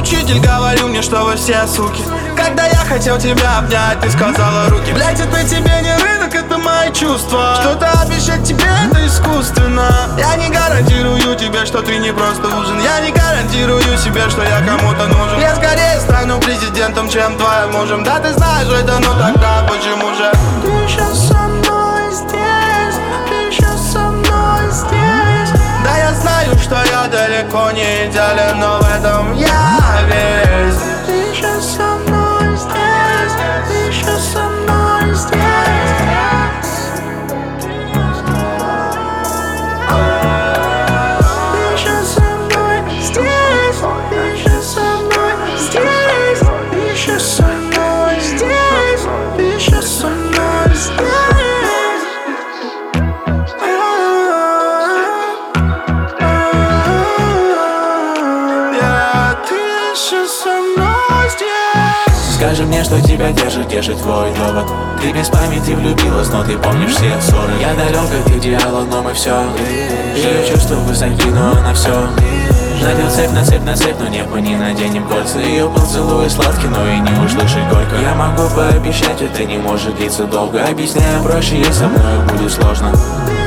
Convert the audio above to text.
Учитель говорил мне, что вы все суки. Когда я хотел тебя обнять, ты сказала руки. Блять, это тебе не рынок, это мои чувства. Что-то обещать тебе, это искусственно. Я не гарантирую тебе, что ты не просто ужин. Я не гарантирую себе, что я кому-то нужен. Я скорее стану президентом, чем твоим мужем. Да ты знаешь это, но тогда почему же ты еще со мной здесь? Ты еще со мной здесь? Да я знаю, что я далеко не идеален, но в этом я весь. Ты еще со мной здесь? Ты еще со мной здесь? Скажи мне, что тебя держит твой довод. Ты без памяти влюбилась, но ты помнишь все ссоры. Я далек от идеала, но мы все. Ее чувства высоки, но она все. Надел цепь на цепь на цепь, но небо не наденем кольца. Ее поцелуй сладкий, но и не услышать горько. Я могу пообещать, это не может длиться долго. Объясняю проще, если со мной будет сложно.